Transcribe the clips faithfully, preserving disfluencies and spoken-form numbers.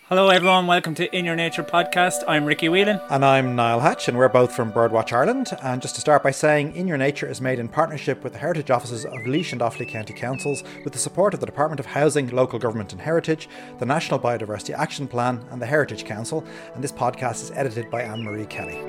Hello everyone, welcome to In Your Nature podcast. I'm Ricky Whelan. And I'm Niall Hatch, and we're both from Birdwatch Ireland. And just to start by saying, In Your Nature is made in partnership with the Heritage Offices of Laois and Offaly County Councils, with the support of the Department of Housing, Local Government and Heritage, the National Biodiversity Action Plan and the Heritage Council. And this podcast is edited by Anne-Marie Kelly.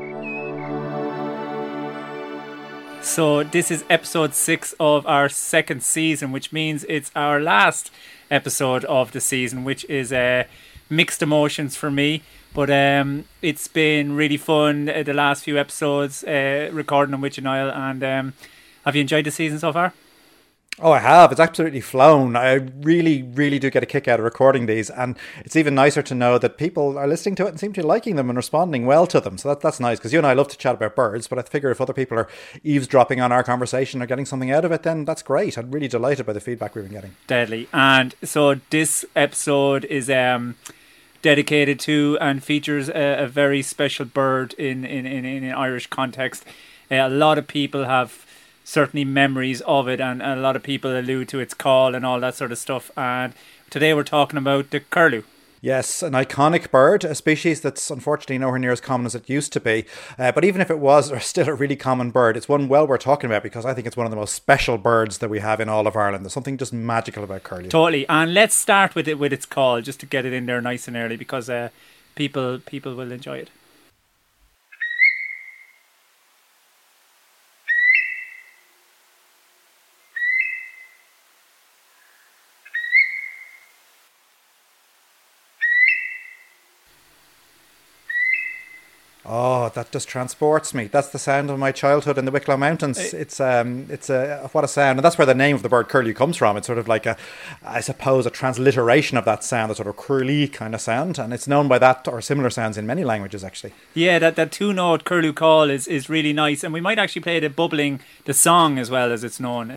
So this is episode six of our second season, which means it's our last episode of the season, which is a... Uh, mixed emotions for me, but um, it's been really fun uh, the last few episodes uh, recording them with you, Niall. And um, have you enjoyed the season so far? Oh, I have. It's absolutely flown. I really, really do get a kick out of recording these, and it's even nicer to know that people are listening to it and seem to be liking them and responding well to them. So that, that's nice, because you and I love to chat about birds, but I figure if other people are eavesdropping on our conversation or getting something out of it, then that's great. I'm really delighted by the feedback we've been getting. Deadly. And so this episode is... Um, dedicated to and features a, a very special bird in, in, in, in an Irish context. Uh, a lot of people have certainly memories of it, and, and a lot of people allude to its call and all that sort of stuff. And today we're talking about the curlew. Yes, an iconic bird, a species that's unfortunately nowhere near as common as it used to be. Uh, but even if it was, or still a really common bird, it's one well worth talking about, because I think it's one of the most special birds that we have in all of Ireland. There's something just magical about curlew. Totally. And let's start with it with its call, just to get it in there nice and early, because uh, people people will enjoy it. Oh, that just transports me. That's the sound of my childhood in the Wicklow Mountains. It's um, it's a what a sound, and that's where the name of the bird curlew comes from. It's sort of like a, I suppose, a transliteration of that sound, a sort of curly kind of sound, and it's known by that or similar sounds in many languages, actually. Yeah, that, that two-note curlew call is, is really nice, and we might actually play the bubbling, the song as well as it's known.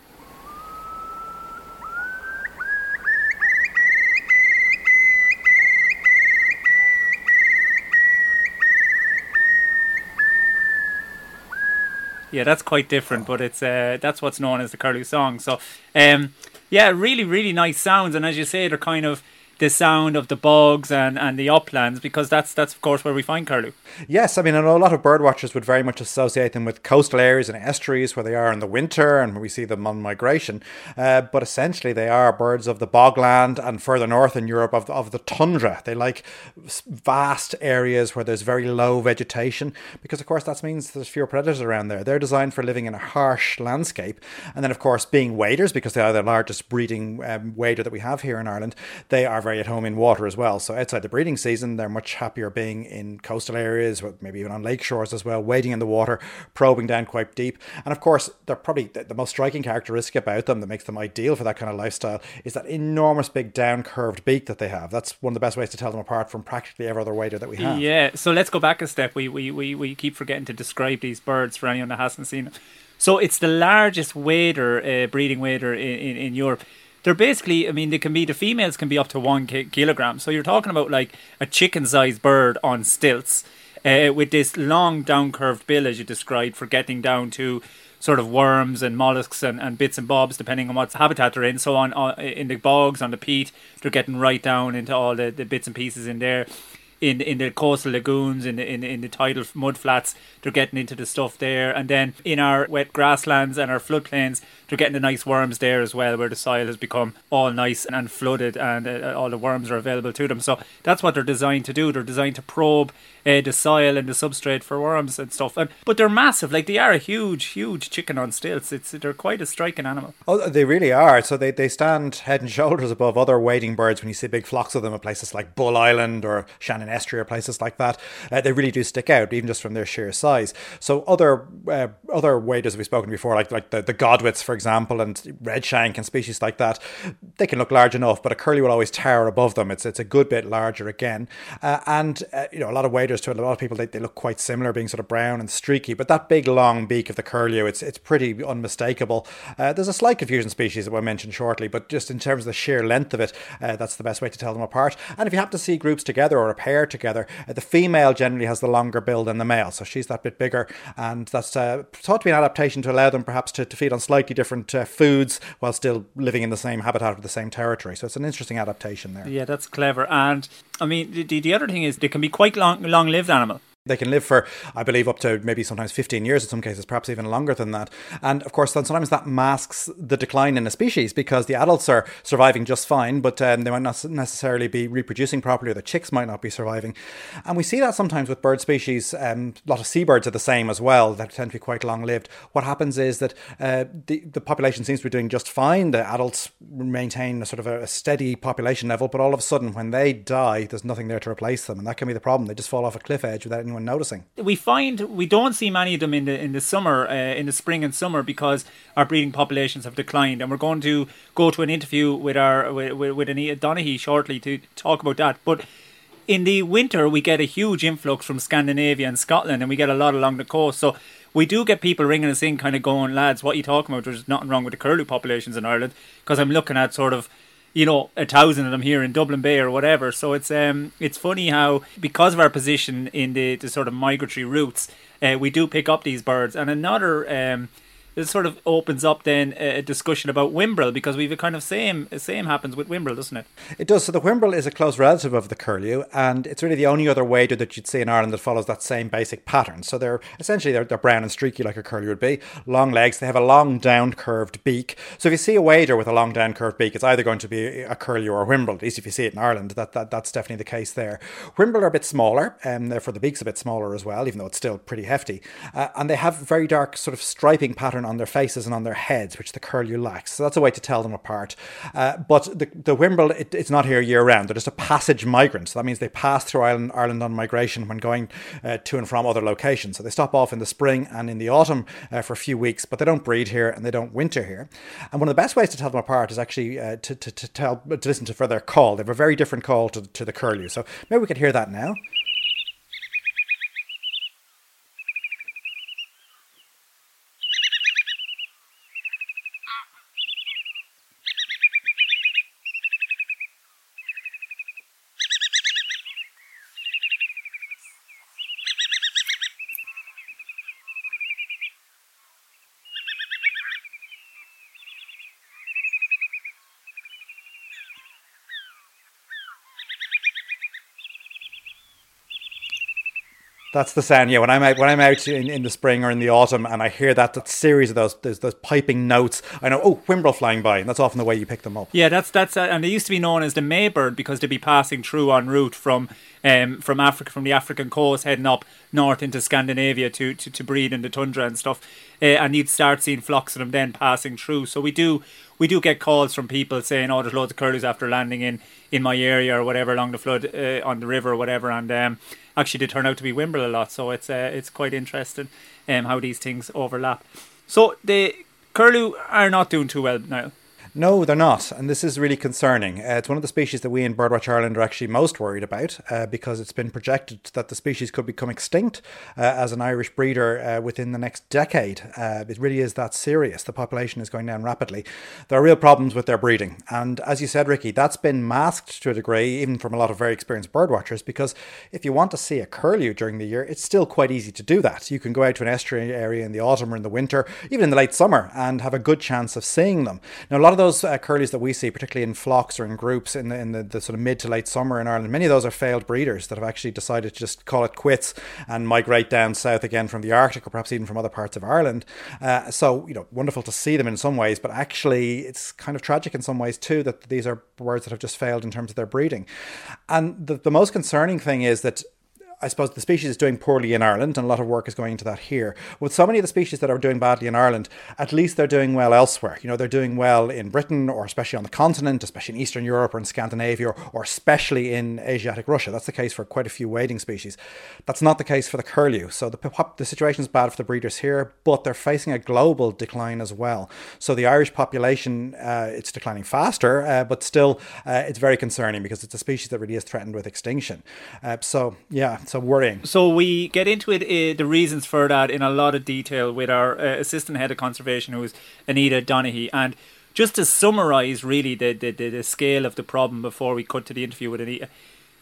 Yeah, that's quite different, but it's uh, that's what's known as the curlew song. So, um, yeah, really, really nice sounds. And as you say, they're kind of the sound of the bogs and, and the uplands, because that's that's of course where we find curlew. Yes, I mean, I know a lot of bird watchers would very much associate them with coastal areas and estuaries where they are in the winter and where we see them on migration. Uh, but essentially they are birds of the bogland and further north in Europe of, of the tundra. They like vast areas where there's very low vegetation, because of course that means there's fewer predators around there. They're designed for living in a harsh landscape. And then of course, being waders, because they are the largest breeding um, wader that we have here in Ireland, they are very at home in water as well. So outside the breeding season, they're much happier being in coastal areas, maybe even on lake shores as well, wading in the water, probing down quite deep. And of course, they're probably the, the most striking characteristic about them that makes them ideal for that kind of lifestyle is that enormous big down curved beak that they have. That's one of the best ways to tell them apart from practically every other wader that we have. Yeah, so let's go back a step. We we, we, we keep forgetting to describe these birds for anyone that hasn't seen them. So it's the largest wader, uh, breeding wader in, in, in Europe. They're basically, I mean, they can be, the females can be up to one ki- kilogram. So you're talking about like a chicken-sized bird on stilts uh, with this long down-curved bill, as you described, for getting down to sort of worms and mollusks and, and bits and bobs, depending on what habitat they're in. So on uh, in the bogs, on the peat, they're getting right down into all the, the bits and pieces in there. In in the coastal lagoons, in the, in, in the tidal mud flats, they're getting into the stuff there. And then in our wet grasslands and our floodplains, they're getting the nice worms there as well, where the soil has become all nice and flooded and uh, all the worms are available to them. So that's what they're designed to do. They're designed to probe uh, the soil and the substrate for worms and stuff. And, but they're massive. Like, they are a huge, huge chicken on stilts. It's They're quite a striking animal. Oh, they really are. So they, they stand head and shoulders above other wading birds when you see big flocks of them at places like Bull Island or Shannon Estuary or places like that. Uh, they really do stick out, even just from their sheer size. So other uh, other waders we've spoken before, like like the, the godwits, for example, and redshank and species like that, they can look large enough, but a curlew will always tower above them. It's it's a good bit larger again. Uh, and, uh, you know, a lot of waders to it, a lot of people, they, they look quite similar, being sort of brown and streaky, but that big long beak of the curlew, it's it's pretty unmistakable. Uh, there's a slight confusion species that we'll mention shortly, but just in terms of the sheer length of it, uh, that's the best way to tell them apart. And if you happen to see groups together or a pair pair together. Uh, the female generally has the longer bill than the male, so she's that bit bigger, and that's uh, thought to be an adaptation to allow them perhaps to, to feed on slightly different uh, foods while still living in the same habitat or the same territory. So it's an interesting adaptation there. Yeah, that's clever. And I mean, the, the other thing is they can be quite long, long-lived animal. They can live for, I believe, up to maybe sometimes fifteen years in some cases, perhaps even longer than that. And of course, then sometimes that masks the decline in a species because the adults are surviving just fine, but um, they might not necessarily be reproducing properly, or the chicks might not be surviving. And we see that sometimes with bird species. Um, a lot of seabirds are the same as well, that tend to be quite long-lived. What happens is that uh, the, the population seems to be doing just fine. The adults maintain a sort of a, a steady population level, but all of a sudden, when they die, there's nothing there to replace them. And that can be the problem. They just fall off a cliff edge without anyone noticing. We find we don't see many of them in the in the summer, uh, in the spring and summer, because our breeding populations have declined. And we're going to go to an interview with our with, with Anita Donaghy shortly to talk about that. But in the winter, we get a huge influx from Scandinavia and Scotland, and we get a lot along the coast. So we do get people ringing us in, kind of going, "Lads, what are you talking about? There's nothing wrong with the curlew populations in Ireland," because I'm looking at sort of, you know, a thousand of them here in Dublin Bay or whatever. So it's um it's funny how, because of our position in the, the sort of migratory routes, uh, we do pick up these birds. And another um this sort of opens up then a discussion about whimbrel, because we've a kind of same same happens with whimbrel, doesn't it? It does. So the whimbrel is a close relative of the curlew, and it's really the only other wader that you'd see in Ireland that follows that same basic pattern. So they're essentially they're, they're brown and streaky like a curlew would be, long legs. They have a long down curved beak. So if you see a wader with a long down curved beak, it's either going to be a curlew or a whimbrel. At least if you see it in Ireland, that, that that's definitely the case there. Whimbrel are a bit smaller, and therefore the beak's a bit smaller as well, even though it's still pretty hefty. Uh, and they have very dark sort of striping pattern on their faces and on their heads, which the curlew lacks. So that's a way to tell them apart. Uh, but the, the whimbrel, it, it's not here year round. They're just a passage migrant. So that means they pass through Ireland, Ireland on migration when going uh, to and from other locations. So they stop off in the spring and in the autumn uh, for a few weeks, but they don't breed here and they don't winter here. And one of the best ways to tell them apart is actually uh, to, to, to, tell, to listen to for their call. They have a very different call to, to the curlew. So maybe we could hear that now. That's the sound, yeah. When I'm out, when I'm out in, in the spring or in the autumn, and I hear that, that series of those, those those piping notes, I know, oh, whimbrel flying by, and that's often the way you pick them up. Yeah, that's that's, uh, and they used to be known as the Maybird because they'd be passing through en route from um from Africa, from the African coast, heading up north into Scandinavia to to, to breed in the tundra and stuff, uh, and you'd start seeing flocks of them then passing through. So we do we do get calls from people saying, "Oh, there's loads of curlews after landing in in my area or whatever along the flood uh, on the river or whatever," and um. Actually, they turn out to be whimbrel a lot, so it's uh, it's quite interesting um, how these things overlap. So the curlew are not doing too well now. No, they're not, and this is really concerning. Uh, it's one of the species that we in Birdwatch Ireland are actually most worried about uh, because it's been projected that the species could become extinct uh, as an Irish breeder uh, within the next decade. Uh, it really is that serious. The population is going down rapidly. There are real problems with their breeding, and as you said, Ricky, that's been masked to a degree, even from a lot of very experienced birdwatchers, because if you want to see a curlew during the year, it's still quite easy to do that. You can go out to an estuary area in the autumn or in the winter, even in the late summer, and have a good chance of seeing them. Now, a lot of those Those uh, curlews that we see, particularly in flocks or in groups in the in the, the sort of mid to late summer in Ireland, many of those are failed breeders that have actually decided to just call it quits and migrate down south again from the Arctic or perhaps even from other parts of Ireland. Uh, so, you know, wonderful to see them in some ways, but actually it's kind of tragic in some ways too that these are birds that have just failed in terms of their breeding. And the, the most concerning thing is that I suppose the species is doing poorly in Ireland, and a lot of work is going into that here. With so many of the species that are doing badly in Ireland, at least they're doing well elsewhere. You know, they're doing well in Britain, or especially on the continent, especially in Eastern Europe or in Scandinavia, or, or especially in Asiatic Russia. That's the case for quite a few wading species. That's not the case for the curlew. So the, the situation is bad for the breeders here, but they're facing a global decline as well. So the Irish population, uh, it's declining faster, uh, but still uh, it's very concerning because it's a species that really is threatened with extinction. Uh, so, yeah. So worrying. So we get into it, uh, the reasons for that in a lot of detail with our uh, assistant head of conservation, who is Anita Donaghy. And just to summarise really the, the, the, the scale of the problem before we cut to the interview with Anita,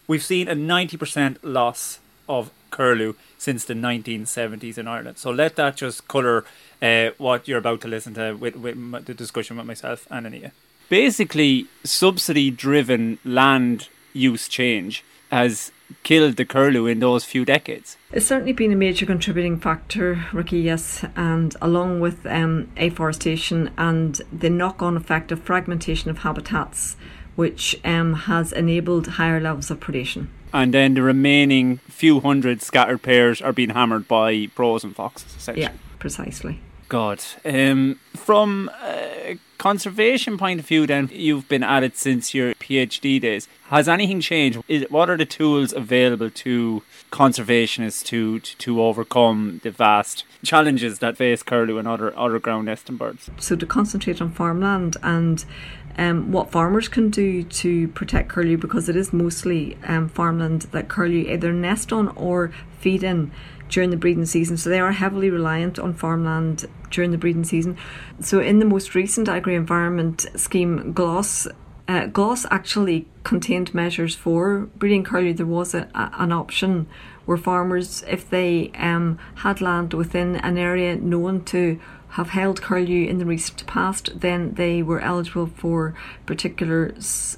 We've seen a ninety percent loss of curlew since the nineteen seventies in Ireland. So let that just colour uh, what you're about to listen to with, with the discussion with myself and Ania. Basically, subsidy-driven land use change has killed the curlew in those few decades. It's certainly been a major contributing factor, Ricky, yes, and along with um, afforestation and the knock-on effect of fragmentation of habitats, which um, has enabled higher levels of predation. And then the remaining few hundred scattered pairs are being hammered by crows and foxes, essentially. Yeah, precisely. God. Um, from a conservation point of view then, you've been at it since your PhD days. Has anything changed? Is, what are the tools available to conservationists to, to, to overcome the vast challenges that face curlew and other, other ground nesting birds? So to concentrate on farmland and um, what farmers can do to protect curlew, because it is mostly um, farmland that curlew either nest on or feed in during the breeding season. So they are heavily reliant on farmland during the breeding season. So in the most recent agri-environment scheme, GLOS, uh, GLOS actually contained measures for breeding curlew. There was a, a, an option where farmers, if they um, had land within an area known to have held curlew in the recent past, then they were eligible for particular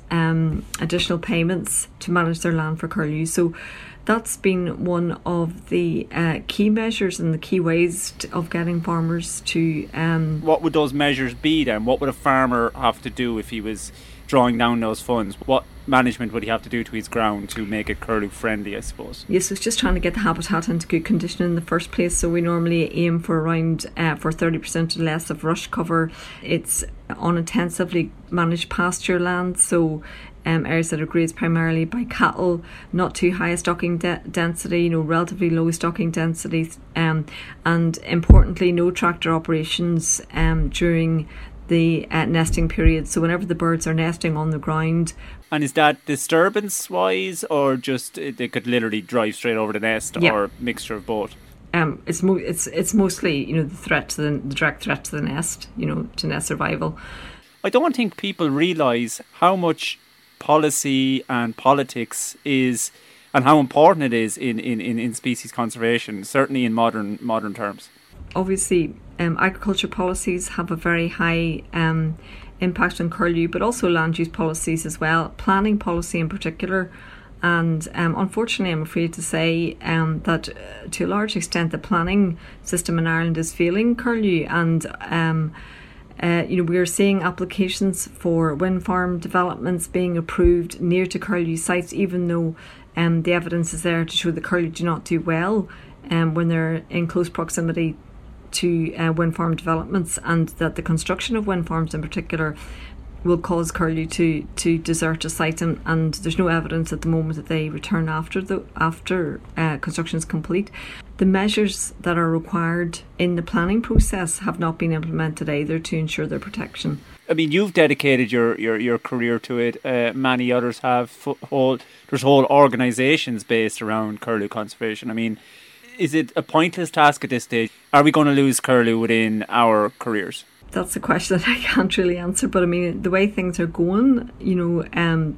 um, additional payments to manage their land for curlew. So that's been one of the uh, key measures and the key ways to, of getting farmers to... Um, what would those measures be then? What would a farmer have to do if he was drawing down those funds? What management would he have to do to his ground to make it curlew friendly, I suppose? Yes, it's just trying to get the habitat into good condition in the first place. So we normally aim for around uh, for thirty percent or less of rush cover. It's unintensively managed pasture land, so um, areas that are grazed primarily by cattle, not too high a stocking de- density, you know, relatively low stocking densities, um, and importantly, no tractor operations um, during the uh, nesting period. So whenever the birds are nesting on the ground. And is that disturbance wise, or just uh, they could literally drive straight over the nest, yeah. or a mixture of both? Um, it's mo- it's it's mostly, you know, the threat to the, the direct threat to the nest, you know, to nest survival. I don't think people realise how much policy and politics is, and how important it is in, in, in, in species conservation, certainly in modern modern terms. Obviously, um, agriculture policies have a very high um, impact on curlew, but also land use policies as well, planning policy in particular. And um, unfortunately, I'm afraid to say um, that uh, to a large extent the planning system in Ireland is failing curlew, and um, uh, you know, we are seeing applications for wind farm developments being approved near to curlew sites, even though um, the evidence is there to show that curlew do not do well um, when they're in close proximity to uh, wind farm developments, and that the construction of wind farms in particular will cause curlew to, to desert a site, and, and there's no evidence at the moment that they return after the after uh, construction is complete. The measures that are required in the planning process have not been implemented either to ensure their protection. I mean, you've dedicated your, your, your career to it. Uh, many others have. Whole, there's whole organisations based around curlew conservation. I mean, is it a pointless task at this stage? Are we going to lose curlew within our careers? That's a question that I can't really answer, but I mean, the way things are going, you know, um,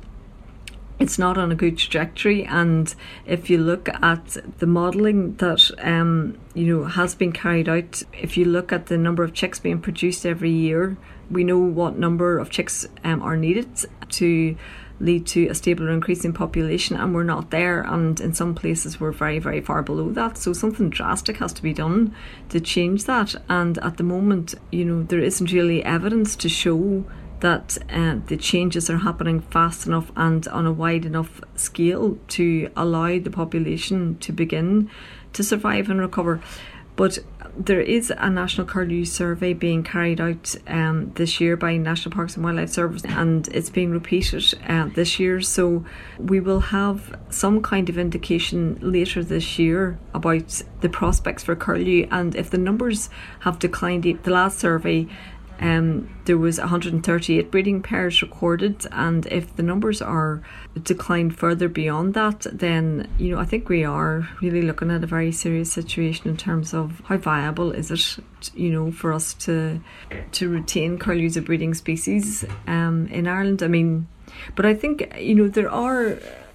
it's not on a good trajectory. And if you look at the modelling that, um, you know, has been carried out, if you look at the number of chicks being produced every year, we know what number of chicks um, are needed to lead to a stable or increasing population, and we're not there, and in some places we're very very far below that. So something drastic has to be done to change that, and at the moment, you know, there isn't really evidence to show that uh, the changes are happening fast enough and on a wide enough scale to allow the population to begin to survive and recover. But there is a National Curlew Survey being carried out um, this year by National Parks and Wildlife Service, and it's being repeated uh, this year. So we will have some kind of indication later this year about the prospects for curlew, and if the numbers have declined. The last survey, um, there was one hundred thirty-eight breeding pairs recorded, and if the numbers are declined further beyond that, then, you know, I think we are really looking at a very serious situation in terms of how viable is it, you know, for us to to retain curlew as a breeding species um, in Ireland. I mean, but I think, you know, there are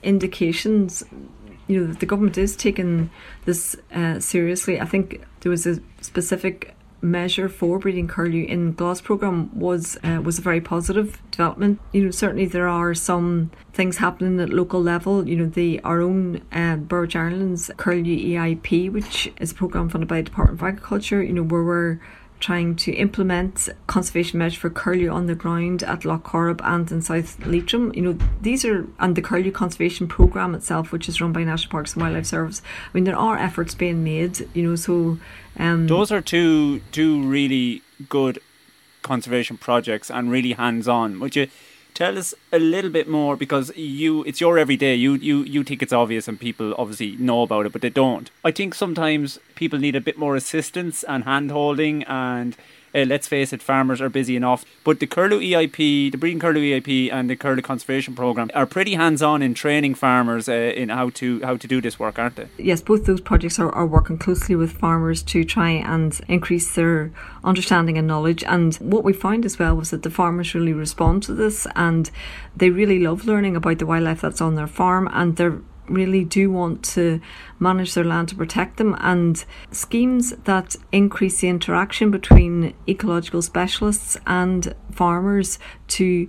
indications, you know, that the government is taking this uh, seriously. I think there was a specific measure for breeding curlew in GLAS programme was uh, was a very positive development. You know, certainly there are some things happening at local level. You know, the our own uh, Burridge Ireland's Curlew E I P, which is a programme funded by the Department of Agriculture, you know, where we're trying to implement conservation measures for curlew on the ground at Lough Corrib and in South Leitrim. You know, these are, and the Curlew Conservation Programme itself, which is run by National Parks and Wildlife Service. I mean, there are efforts being made, you know, so... Um, Those are two two really good conservation projects and really hands-on. Would you tell us a little bit more, because you it's your everyday, you, you, you think it's obvious and people obviously know about it, but they don't. I think sometimes people need a bit more assistance and hand-holding, and uh, let's face it, farmers are busy enough. But the Curlew E I P, the Breeding Curlew E I P and the Curlew Conservation Programme are pretty hands-on in training farmers uh, in how to how to do this work, aren't they? Yes, both those projects are, are working closely with farmers to try and increase their understanding and knowledge. And what we found as well was that the farmers really respond to this, and they really love learning about the wildlife that's on their farm, and they're really do want to manage their land to protect them, and schemes that increase the interaction between ecological specialists and farmers to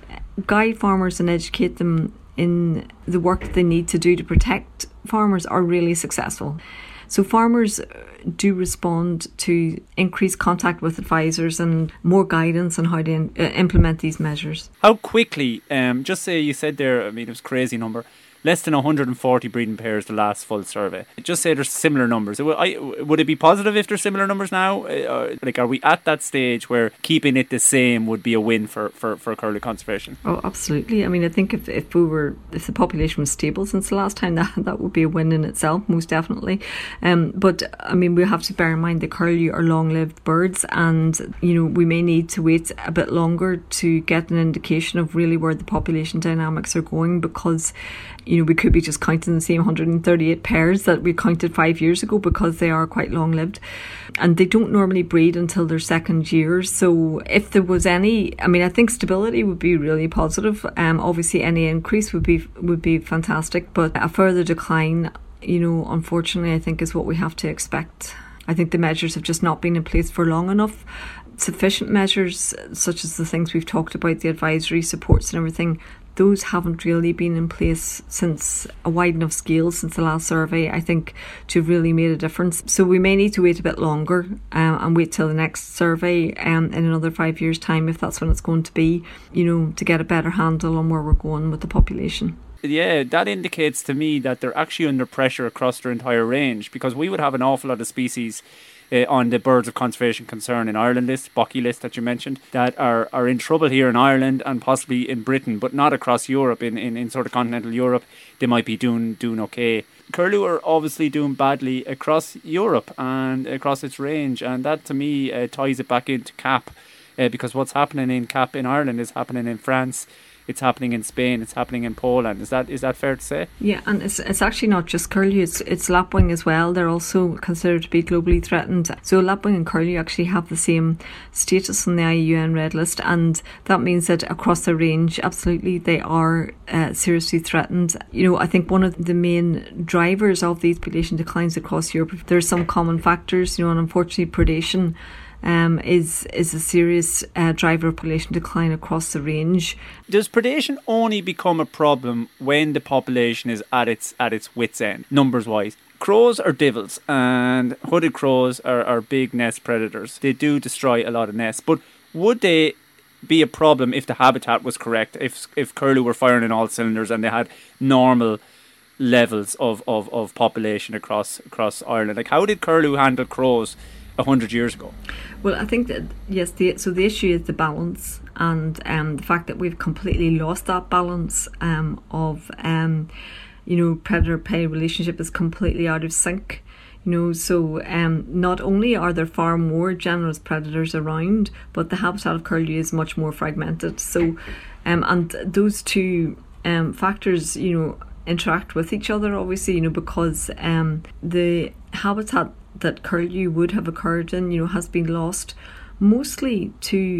guide farmers and educate them in the work that they need to do to protect farmers are really successful. So farmers do respond to increased contact with advisors and more guidance on how to in, uh, implement these measures. How quickly, um, just say you said there, I mean, it was a crazy number, less than one hundred forty breeding pairs the last full survey. Just say there's similar numbers. Would it be positive if there's similar numbers now? Uh, like, are we at that stage where keeping it the same would be a win for, for, for curlew conservation? Oh, absolutely. I mean, I think if, if we were, if the population was stable since the last time, that that would be a win in itself, most definitely. Um, but I mean, we have to bear in mind the curlew are long-lived birds, and you know, we may need to wait a bit longer to get an indication of really where the population dynamics are going, because you know, we could be just counting the same one hundred thirty-eight pairs that we counted five years ago, because they are quite long-lived. And they don't normally breed until their second year. So if there was any, I mean, I think stability would be really positive. Um, obviously, any increase would be would be fantastic. But a further decline, you know, unfortunately, I think is what we have to expect. I think the measures have just not been in place for long enough. Sufficient measures, such as the things we've talked about, the advisory supports and everything, those haven't really been in place since a wide enough scale since the last survey, I think, to have really made a difference. So we may need to wait a bit longer um, and wait till the next survey um, in another five years' time, if that's when it's going to be, you know, to get a better handle on where we're going with the population. Yeah, that indicates to me that they're actually under pressure across their entire range, because we would have an awful lot of species Uh, on the Birds of Conservation Concern in Ireland list, B O C I list that you mentioned, that are, are in trouble here in Ireland and possibly in Britain, but not across Europe. In, in, in sort of continental Europe, they might be doing doing okay. Curlew are obviously doing badly across Europe and across its range, and that to me uh, ties it back into C A P, uh, because what's happening in C A P in Ireland is happening in France, it's happening in Spain, it's happening in Poland. Is that is that fair to say? Yeah, and it's it's actually not just curlew, it's it's lapwing as well. They're also considered to be globally threatened. So lapwing and curlew actually have the same status on the I U N Red List, and that means that across the range, absolutely, they are uh, seriously threatened. You know, I think one of the main drivers of these population declines across Europe, there are some common factors, you know, and unfortunately predation Um, is is a serious uh, driver of population decline across the range. Does predation only become a problem when the population is at its at its wit's end, numbers wise? Crows are divils, and hooded crows are, are big nest predators. They do destroy a lot of nests, but would they be a problem if the habitat was correct, if if curlew were firing in all cylinders and they had normal levels of, of, of population across across Ireland? Like, how did curlew handle crows a hundred years ago? Well, I think that, yes, the, so the issue is the balance, and um, the fact that we've completely lost that balance um, of, um, you know, predator-prey relationship is completely out of sync. You know, so um, not only are there far more generous predators around, but the habitat of curlew is much more fragmented. So, um, and those two um, factors, you know, interact with each other, obviously, you know, because um, the habitat that curlew would have occurred in, you know, has been lost mostly to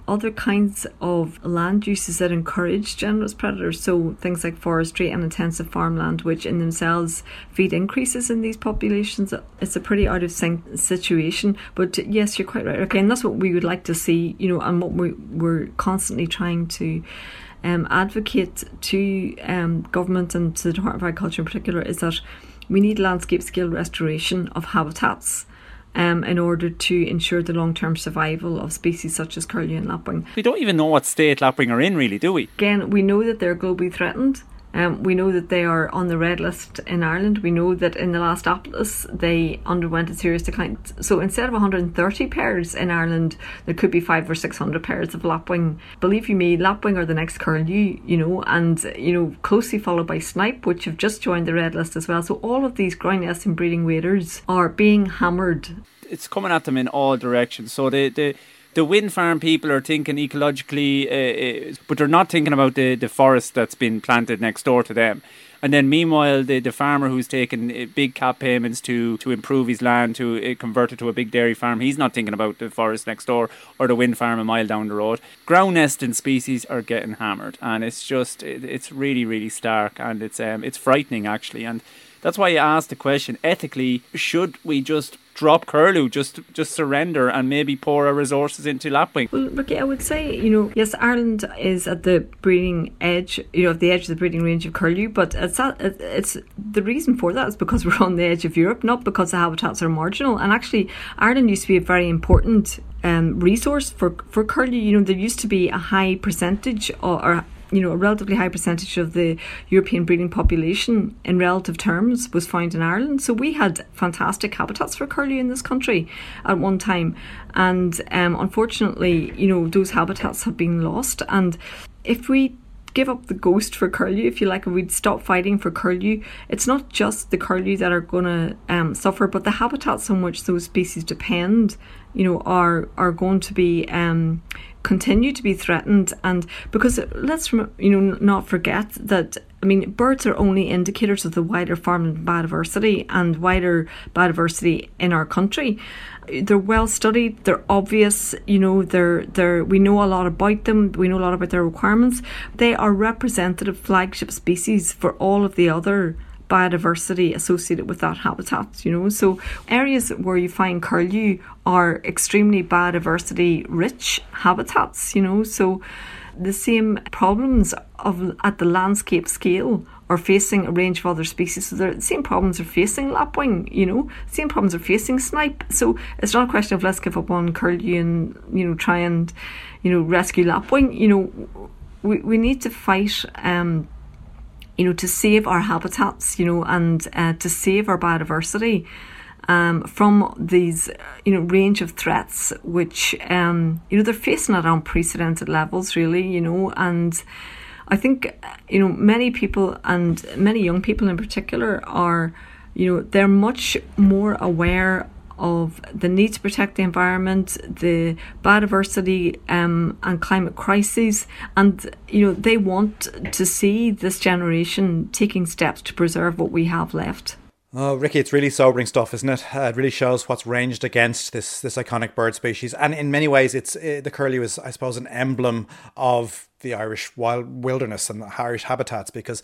other kinds of land uses that encourage generous predators, so things like forestry and intensive farmland, which in themselves feed increases in these populations. It's a pretty out of sync situation, but yes, you're quite right. Okay, and that's what we would like to see, you know, and what we, we're constantly trying to um, advocate to um, government and to the Department of Agriculture in particular, is that we need landscape scale restoration of habitats Um, in order to ensure the long-term survival of species such as curlew and lapwing. We don't even know what state lapwing are in, really, do we? Again, we know that they're globally threatened. Um, we know that they are on the red list in Ireland. We know that in the last atlas they underwent a serious decline. So instead of one hundred thirty pairs in Ireland, there could be five or six hundred pairs of lapwing. Believe you me, lapwing are the next curlew, you know, and you know, closely followed by snipe, which have just joined the red list as well. So all of these ground nesting breeding waders are being hammered. It's coming at them in all directions. So the the, the wind farm people are thinking ecologically, uh, uh, but they're not thinking about the, the forest that's been planted next door to them. And then meanwhile, the, the farmer who's taken big cap payments to, to improve his land, to uh, convert it to a big dairy farm, he's not thinking about the forest next door or the wind farm a mile down the road. Ground nesting species are getting hammered, and it's just, it, it's really, really stark, and it's um, it's frightening actually. And that's why I asked the question, ethically, should we just drop curlew, just just surrender and maybe pour our resources into lapwing? Well, Ricky, I would say, you know, yes, Ireland is at the breeding edge, you know, at the edge of the breeding range of curlew, but it's that, it's the reason for that is because we're on the edge of Europe, not because the habitats are marginal. And actually, Ireland used to be a very important um, resource for, for curlew. You know, there used to be a high percentage or, or you know, a relatively high percentage of the European breeding population in relative terms was found in Ireland. So we had fantastic habitats for curlew in this country at one time. And um, unfortunately, you know, those habitats have been lost. And if we give up the ghost for curlew, if you like, and we'd stop fighting for curlew, it's not just the curlew that are going to um, suffer, but the habitats on which those species depend, you know, are are going to be um, continue to be threatened. And because let's you know not forget that, I mean, birds are only indicators of the wider farmland biodiversity and wider biodiversity in our country. They're well studied, they're obvious, you know, they're they're we know a lot about them, we know a lot about their requirements. They are representative flagship species for all of the other biodiversity associated with that habitat, you know. So areas where you find curlew are extremely biodiversity rich habitats, you know. So the same problems of at the landscape scale are facing a range of other species. So the same problems are facing lapwing, you know, same problems are facing snipe. So it's not a question of let's give up on curlew and, you know, try and, you know, rescue lapwing. You know, we, we need to fight um you know, to save our habitats, you know, and uh, to save our biodiversity um, from these, you know, range of threats, which, um, you know, they're facing at unprecedented levels, really, you know. And I think, you know, many people and many young people in particular are, you know, they're much more aware of the need to protect the environment, the biodiversity um, and climate crises, and you know they want to see this generation taking steps to preserve what we have left. Oh, Ricky, it's really sobering stuff, isn't it? Uh, it really shows what's ranged against this this iconic bird species, and in many ways, it's uh, the curlew is, I suppose, an emblem of the Irish wild wilderness and the Irish habitats, because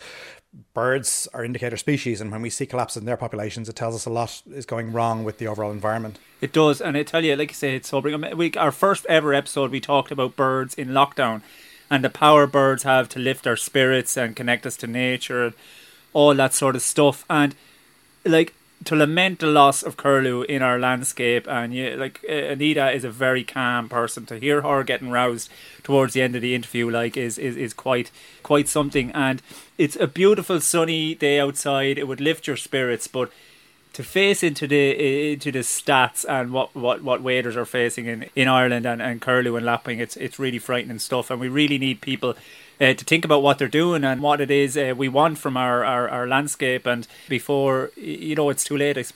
birds are indicator species, and when we see collapse in their populations, it tells us a lot is going wrong with the overall environment. It does, and I tell you, like you say, it's sobering. I mean, we, our first ever episode, we talked about birds in lockdown and the power birds have to lift our spirits and connect us to nature and all that sort of stuff. And like, to lament the loss of curlew in our landscape, and yeah, like uh, Anita is a very calm person. To hear her getting roused towards the end of the interview, like, is is, is quite quite something. And it's a beautiful sunny day outside. It would lift your spirits, but to face into the into the stats and what, what, what waders are facing in, in Ireland and, and curlew and lapwing, it's it's really frightening stuff. And we really need people Uh, to think about what they're doing and what it is uh, we want from our, our, our landscape, and before, you know, it's too late, I suppose.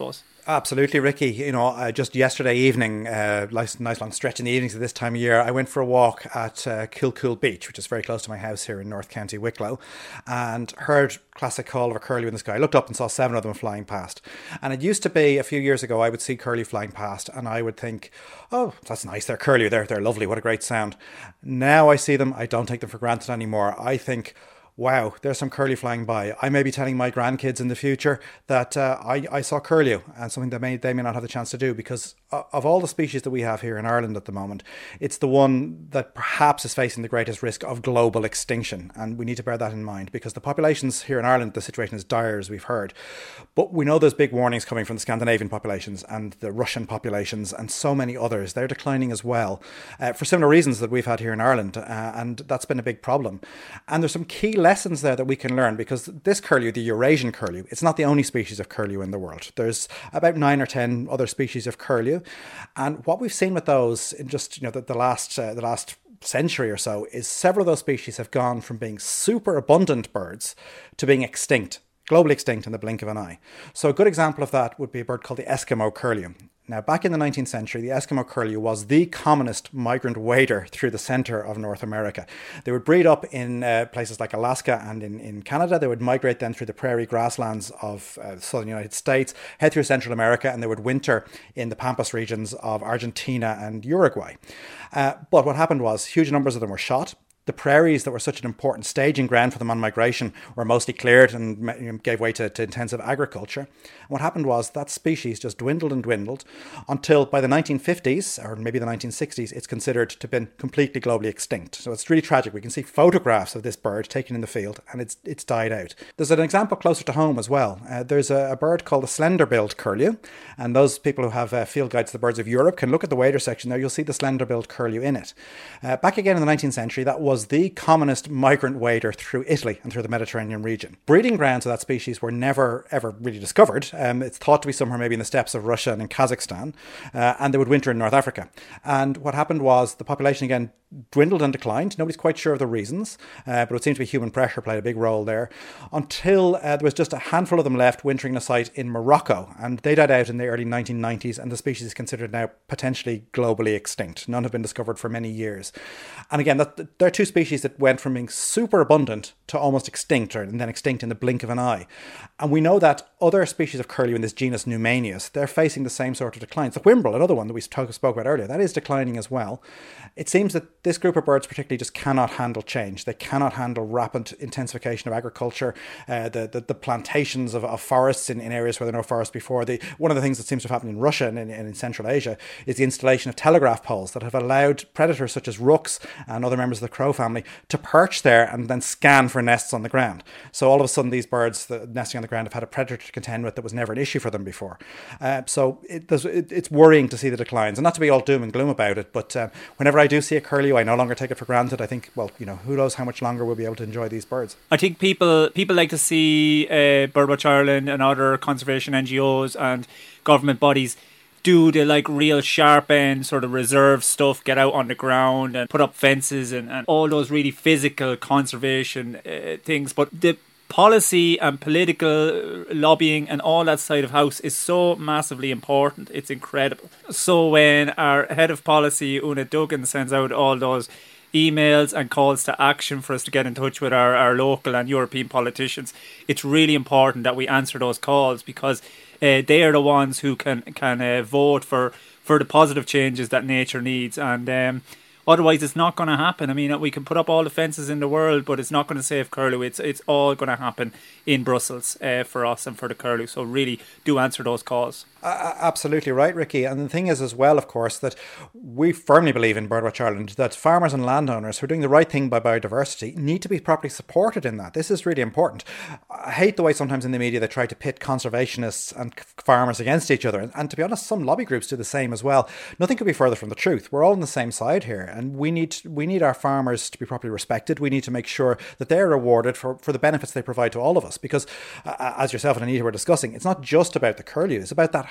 Absolutely, Ricky. You know, uh, just yesterday evening, uh, nice, nice long stretch in the evenings at this time of year, I went for a walk at uh, Kilcool Beach, which is very close to my house here in North County Wicklow, and heard classic call of a curlew in the sky. I looked up and saw seven of them flying past. And it used to be a few years ago, I would see curlew flying past and I would think, oh, that's nice. They're curlew. They're, they're lovely. What a great sound. Now I see them. I don't take them for granted anymore. I think, wow, there's some curlew flying by. I may be telling my grandkids in the future that uh, I, I saw curlew, and something that may, they may not have the chance to do, because of all the species that we have here in Ireland at the moment, it's the one that perhaps is facing the greatest risk of global extinction. And we need to bear that in mind, because the populations here in Ireland, the situation is dire, as we've heard. But we know there's big warnings coming from the Scandinavian populations and the Russian populations and so many others. They're declining as well uh, for similar reasons that we've had here in Ireland. Uh, and that's been a big problem. And there's some key lessons there that we can learn, because this curlew, the Eurasian curlew, it's not the only species of curlew in the world. There's about nine or ten other species of curlew, and what we've seen with those in just you know the, the last uh, the last century or so is several of those species have gone from being super abundant birds to being extinct, globally extinct in the blink of an eye. So a good example of that would be a bird called the Eskimo curlew. Now, back in the nineteenth century, the Eskimo curlew was the commonest migrant wader through the centre of North America. They would breed up in uh, places like Alaska and in, in Canada. They would migrate then through the prairie grasslands of uh, the southern United States, head through Central America, and they would winter in the Pampas regions of Argentina and Uruguay. Uh, but what happened was huge numbers of them were shot. The prairies that were such an important staging ground for them on migration were mostly cleared and gave way to, to intensive agriculture. And what happened was that species just dwindled and dwindled until by the nineteen fifties, or maybe the nineteen sixties, it's considered to have been completely globally extinct. So it's really tragic. We can see photographs of this bird taken in the field and it's it's died out. There's an example closer to home as well. Uh, there's a, a bird called the slender-billed curlew, and those people who have uh, field guides to the birds of Europe can look at the wader section there. You'll see the slender-billed curlew in it. Uh, back again in the nineteenth century, that was was the commonest migrant wader through Italy and through the Mediterranean region. Breeding grounds of that species were never, ever really discovered. Um, it's thought to be somewhere maybe in the steppes of Russia and in Kazakhstan, uh, and they would winter in North Africa. And what happened was the population again dwindled and declined. Nobody's quite sure of the reasons, uh, but it seems to be human pressure played a big role there, until uh, there was just a handful of them left wintering in a site in Morocco, and they died out in the early nineteen nineties, and the species is considered now potentially globally extinct. None have been discovered for many years. And again, that, there are two species that went from being super abundant to almost extinct, or, and then extinct in the blink of an eye. And we know that other species of curlew in this genus Numanius, they're facing the same sort of declines. The whimbrel, another one that we spoke about earlier, that is declining as well. It seems that this group of birds particularly just cannot handle change. They cannot handle rapid intensification of agriculture, uh, the, the the plantations of, of forests in, in areas where there are no forests before. The, one of the things that seems to have happened in Russia and in, and in Central Asia is the installation of telegraph poles that have allowed predators such as rooks and other members of the crow family to perch there and then scan for nests on the ground. So all of a sudden these birds the, nesting on the ground have had a predator to contend with that was never an issue for them before. Uh, so it, it, it's worrying to see the declines, and not to be all doom and gloom about it, but uh, whenever I do see a curlew, I no longer take it for granted. I think, well, you know, who knows how much longer we'll be able to enjoy these birds. I think people people like to see uh, Birdwatch Ireland and other conservation N G Os and government bodies do the like real sharp end sort of reserve stuff, get out on the ground and put up fences and, and all those really physical conservation uh, things. But the policy and political lobbying and all that side of house is so massively important. It's incredible. So when our head of policy, Una Duggan, sends out all those emails and calls to action for us to get in touch with our, our local and European politicians, it's really important that we answer those calls, because uh, they are the ones who can can uh, vote for, for the positive changes that nature needs. And um, otherwise, it's not going to happen. I mean, we can put up all the fences in the world, but it's not going to save curlew. It's it's all going to happen in Brussels uh, for us and for the curlew. So really do answer those calls. Uh, absolutely right, Ricky. And the thing is as well, of course, that we firmly believe in Birdwatch Ireland that farmers and landowners who are doing the right thing by biodiversity need to be properly supported in that. This is really important. I hate the way sometimes in the media they try to pit conservationists and farmers against each other. And, and to be honest, some lobby groups do the same as well. Nothing could be further from the truth. We're all on the same side here, and we need we need our farmers to be properly respected. We need to make sure that they're rewarded for, for the benefits they provide to all of us. Because uh, as yourself and Anita were discussing, it's not just about the curlew. It's about that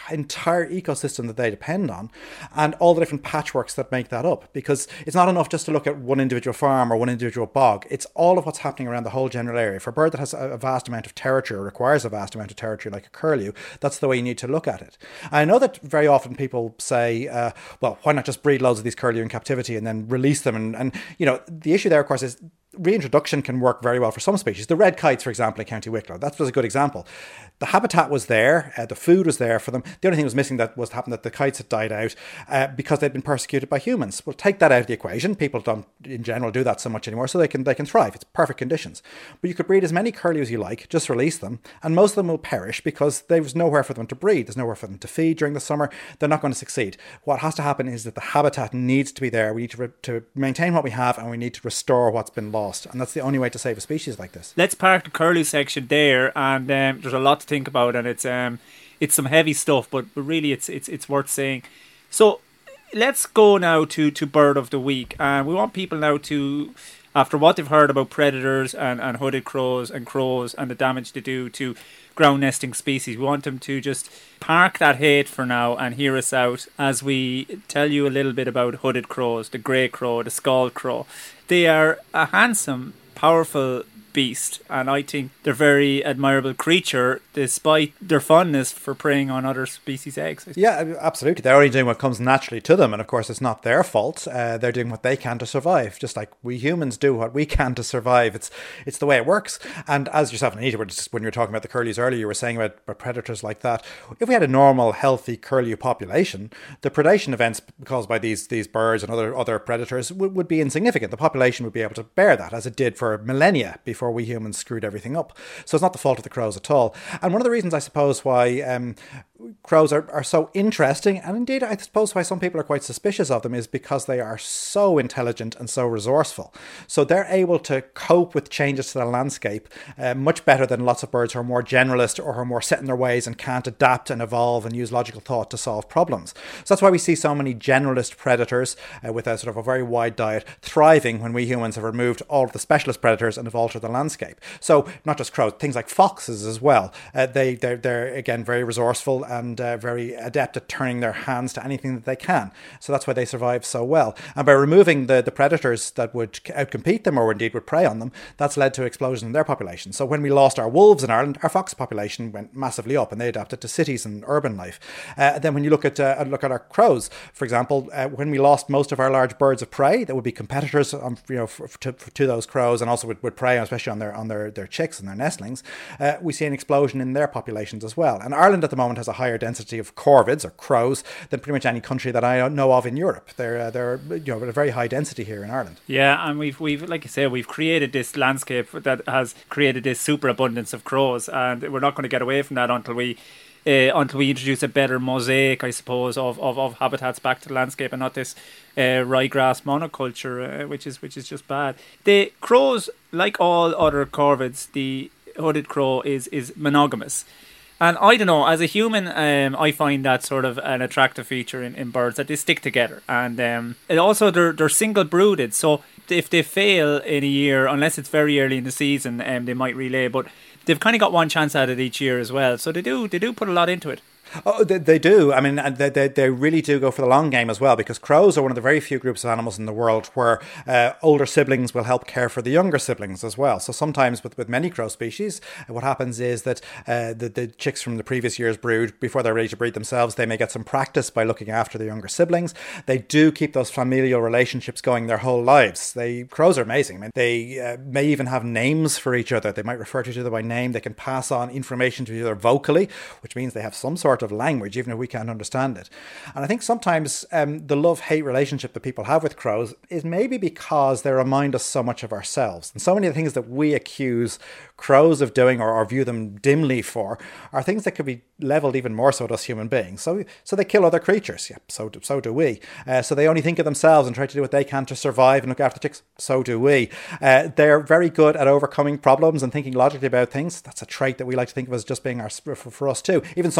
entire ecosystem that they depend on, and all the different patchworks that make that up. Because it's not enough just to look at one individual farm or one individual bog. It's all of what's happening around the whole general area. For a bird that has a vast amount of territory, or requires a vast amount of territory like a curlew, that's the way you need to look at it. I know that very often people say, uh, well, why not just breed loads of these curlew in captivity and then release them? And, and you know, the issue there, of course, is reintroduction can work very well for some species. The red kites, for example, in County Wicklow, that was a good example. The habitat was there, uh, the food was there for them. The only thing that was missing that was happened that the kites had died out uh, because they'd been persecuted by humans. Well, take that out of the equation. People don't, in general, do that so much anymore, so they can they can thrive. It's perfect conditions. But you could breed as many curlew as you like, just release them, and most of them will perish because there's nowhere for them to breed. There's nowhere for them to feed during the summer. They're not going to succeed. What has to happen is that the habitat needs to be there. We need to, re- to maintain what we have, and we need to restore what's been lost. And that's the only way to save a species like this. Let's park the curlew section there, and um, there's a lot to think about, and it's um, it's some heavy stuff, but, but really it's it's it's worth saying. So let's go now to, to bird of the week, and we want people now to, after what they've heard about predators and, and hooded crows and crows and the damage they do to ground nesting species, we want them to just park that hate for now and hear us out as we tell you a little bit about hooded crows, the grey crow, the scald crow. They are a handsome, powerful beast, and I think they're a very admirable creature despite their fondness for preying on other species' eggs. Yeah, absolutely. They're only doing what comes naturally to them, and of course it's not their fault. Uh, they're doing what they can to survive, just like we humans do what we can to survive. It's it's the way it works. And as yourself and Anita were just, when you were talking about the curlews earlier, you were saying about, about predators like that. If we had a normal, healthy curlew population, the predation events caused by these these birds and other other predators would, would be insignificant. The population would be able to bear that, as it did for millennia before we humans screwed everything up. So it's not the fault of the crows at all. And one of the reasons, I suppose, why um, crows are, are so interesting, and indeed I suppose why some people are quite suspicious of them, is because they are so intelligent and so resourceful. So they're able to cope with changes to the landscape uh, much better than lots of birds who are more generalist or who are more set in their ways and can't adapt and evolve and use logical thought to solve problems. So that's why we see so many generalist predators uh, with a sort of a very wide diet thriving when we humans have removed all of the specialist predators and have altered the landscape. So not just crows, things like foxes as well. Uh, they, they're, they're, again, very resourceful and uh, very adept at turning their hands to anything that they can. So that's why they survive so well. And by removing the, the predators that would outcompete them or indeed would prey on them, that's led to explosion in their population. So when we lost our wolves in Ireland, our fox population went massively up and they adapted to cities and urban life. Uh, then when you look at uh, look at our crows, for example, uh, when we lost most of our large birds of prey that would be competitors um, you know, for, for, to, for, to those crows, and also would, would prey especially on their on their, their chicks and their nestlings, uh, we see an explosion in their populations as well. And Ireland at the moment has a higher density of corvids or crows than pretty much any country that I know of in Europe. They're uh, they're you know a very high density here in Ireland. Yeah, and we've we've like you said, we've created this landscape that has created this superabundance of crows, and we're not going to get away from that until we Uh, until we introduce a better mosaic, I suppose, of, of, of habitats back to the landscape, and not this uh, ryegrass monoculture, uh, which is which is just bad. The crows, like all other corvids, the hooded crow is is monogamous. And I don't know, as a human, um, I find that sort of an attractive feature in, in birds, that they stick together. And um, it also, they're, they're single brooded. So if they fail in a year, unless it's very early in the season, um, they might relay. But they've kind of got one chance at it each year as well. So they do they do put a lot into it. Oh, they, they do. I mean, they, they they really do go for the long game as well, because crows are one of the very few groups of animals in the world where uh, older siblings will help care for the younger siblings as well. So sometimes with, with many crow species, what happens is that uh, the, the chicks from the previous year's brood, before they're ready to breed themselves, they may get some practice by looking after the younger siblings. They do keep those familial relationships going their whole lives. They Crows are amazing. I mean, they uh, may even have names for each other. They might refer to each other by name. They can pass on information to each other vocally, which means they have some sort of language, even if we can't understand it. And I think sometimes um, the love-hate relationship that people have with crows is maybe because they remind us so much of ourselves. And so many of the things that we accuse crows of doing, or, or view them dimly for, are things that could be leveled even more so at us human beings. So so they kill other creatures. Yeah, so do, so do we. Uh, so they only think of themselves and try to do what they can to survive and look after the chicks. So do we. Uh, they're very good at overcoming problems and thinking logically about things. That's a trait that we like to think of as just being our for, for us too. Even some crow species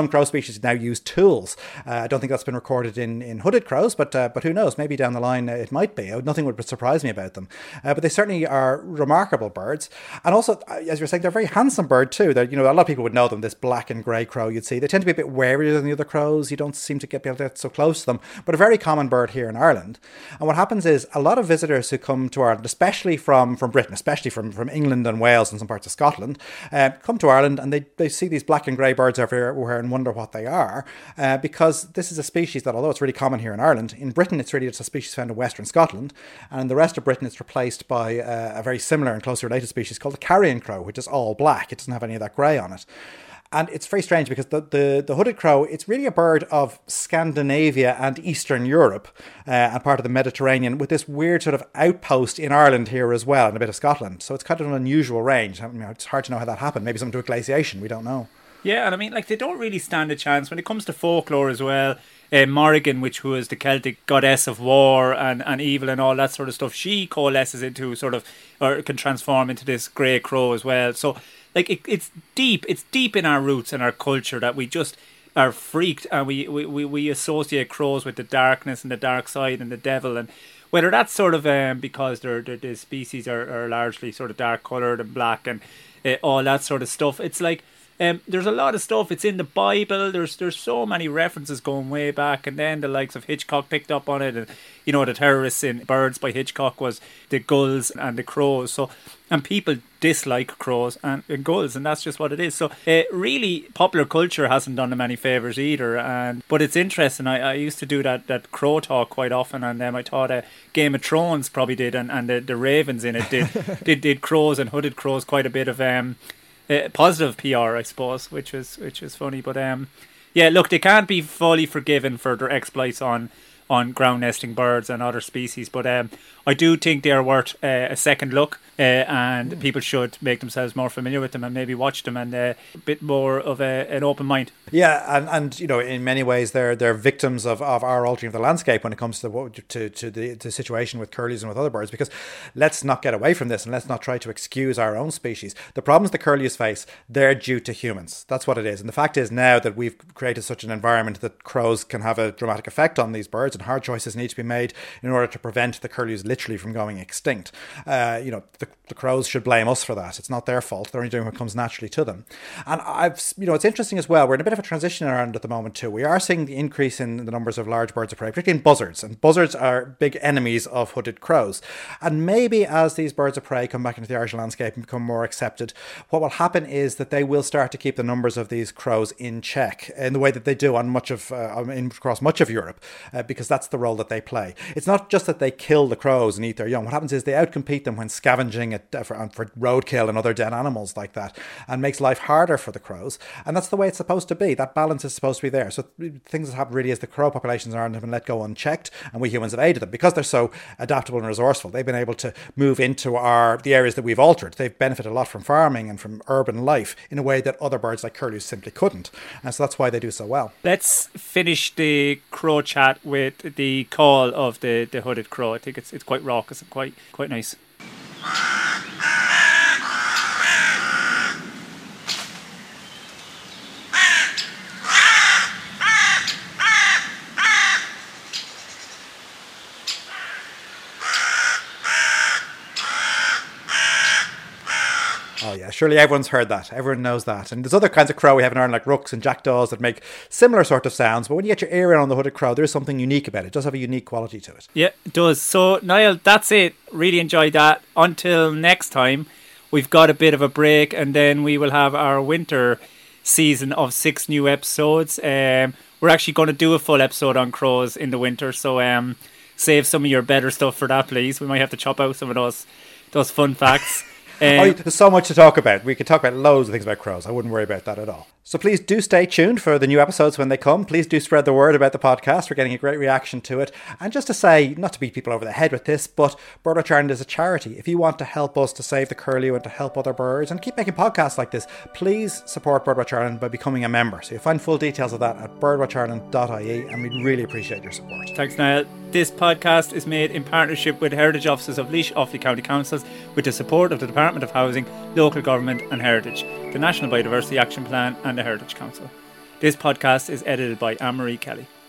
species now use tools. Uh, I don't think that's been recorded in, in hooded crows, but uh, but who knows? Maybe down the line uh, it might be. Nothing would surprise me about them. Uh, but they certainly are remarkable birds. And also, as you're saying, they're a very handsome bird too. They're, you know, a lot of people would know them, this black and grey crow you'd see. They tend to be a bit warier than the other crows. You don't seem to get, be able to get so close to them, but a very common bird here in Ireland. And what happens is a lot of visitors who come to Ireland, especially from, from Britain, especially from, from England and Wales and some parts of Scotland, uh, come to Ireland and they, they see these black and grey birds everywhere and wonder what they are, uh, because this is a species that, although it's really common here in Ireland, in Britain it's really just a species found in Western Scotland, and in the rest of Britain it's replaced by uh, a very similar and closely related species called the carrion crow, which is all black. It doesn't have any of that grey on it. And it's very strange because the, the, the hooded crow, it's really a bird of Scandinavia and Eastern Europe uh, and part of the Mediterranean, with this weird sort of outpost in Ireland here as well and a bit of Scotland. So it's kind of an unusual range. I mean, it's hard to know how that happened. Maybe something to glaciation. We don't know. Yeah, and I mean, like, they don't really stand a chance when it comes to folklore as well. Uh, Morrigan, which was the Celtic goddess of war and, and evil and all that sort of stuff, she coalesces into sort of, or can transform into this grey crow as well. So, like, it, it's deep, it's deep in our roots and our culture that we just are freaked, and we, we, we, we associate crows with the darkness and the dark side and the devil. And whether that's sort of um, because they're, they're, the species are, are largely sort of dark coloured and black and uh, all that sort of stuff, it's like, Um, there's a lot of stuff. It's in the Bible. There's there's so many references going way back, and then the likes of Hitchcock picked up on it. And you know, the terrorists in Birds by Hitchcock was the gulls and the crows. So, and people dislike crows and, and gulls, and that's just what it is. So, uh, really, popular culture hasn't done them any favors either. And but it's interesting. I, I used to do that that crow talk quite often, and um, I thought uh, Game of Thrones probably did, and, and the, the Ravens in it did, did did crows and hooded crows quite a bit of um. Uh, positive P R, I suppose, which was which was funny. But um, yeah, look, they can't be fully forgiven for their exploits on on ground nesting birds and other species. But um, I do think they are worth uh, a second look, uh, and mm. people should make themselves more familiar with them and maybe watch them and uh, a bit more of a, an open mind. Yeah, and, and you know, in many ways, they're they're victims of, of our altering of the landscape when it comes to the, to, to the, the situation with curlews and with other birds. Because let's not get away from this, and let's not try to excuse our own species. The problems the curlews face, they're due to humans. That's what it is. And the fact is now that we've created such an environment that crows can have a dramatic effect on these birds, and hard choices need to be made in order to prevent the curlews literally from going extinct. Uh, you know, the, the crows should blame us for that. It's not their fault. They're only doing what comes naturally to them. And I've, you know, it's interesting as well. We're in a bit of a transition around at the moment too. We are seeing the increase in the numbers of large birds of prey, particularly in buzzards. And buzzards are big enemies of hooded crows. And maybe as these birds of prey come back into the Irish landscape and become more accepted, what will happen is that they will start to keep the numbers of these crows in check in the way that they do on much of uh, in, across much of Europe, uh, because that's the role that they play. It's not just that they kill the crows and eat their young. What happens is they outcompete them when scavenging at, uh, for, for roadkill and other dead animals like that, and makes life harder for the crows. And that's the way it's supposed to be. That balance is supposed to be there. So things that happen really is the crow populations aren't have been let go unchecked, and we humans have aided them because they're so adaptable and resourceful. They've been able to move into our the areas that we've altered. They've benefited a lot from farming and from urban life in a way that other birds like curlews simply couldn't. And so that's why they do so well. Let's finish the crow chat with the call of the, the hooded crow. I think it's it's quite raucous and quite quite nice. Oh yeah, surely everyone's heard that. Everyone knows that. And there's other kinds of crow we have in Ireland, like rooks and jackdaws, that make similar sort of sounds. But when you get your ear in on the hooded crow, there's something unique about it. It does have a unique quality to it. Yeah, it does. So, Niall, that's it. Really enjoyed that. Until next time, we've got a bit of a break, and then we will have our winter season of six new episodes. Um, we're actually going to do a full episode on crows in the winter, so um, save some of your better stuff for that, please. We might have to chop out some of those those fun facts. Um, oh, there's so much to talk about. We could talk about loads of things about crows. I wouldn't worry about that at all. So please do stay tuned for the new episodes when they come. Please do spread the word about the podcast. We're getting a great reaction to it. And just to say, not to beat people over the head with this, but Birdwatch Ireland is a charity. If you want to help us to save the curlew and to help other birds and keep making podcasts like this, please support Birdwatch Ireland by becoming a member. So you'll find full details of that at birdwatch ireland dot I E, and we'd really appreciate your support. Thanks, Niall. This podcast is made in partnership with Heritage Offices of Laois, Offaly County Councils, with the support of the Department of Housing, Local Government and Heritage, the National Biodiversity Action Plan and the Heritage Council. This podcast is edited by Anne-Marie Kelly.